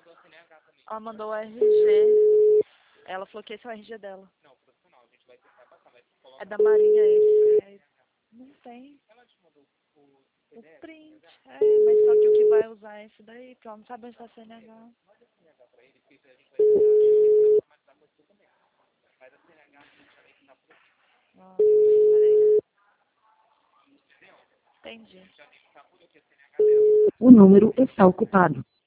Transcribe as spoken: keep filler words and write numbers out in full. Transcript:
Ela mandou o R G. Ela falou que esse é o R G dela. É da Marinha esse. É, não tem. O print. É, mas só que o que vai usar é esse daí, porque ela não sabe onde está a C N H. Ah, peraí. Entendi. O número está ocupado.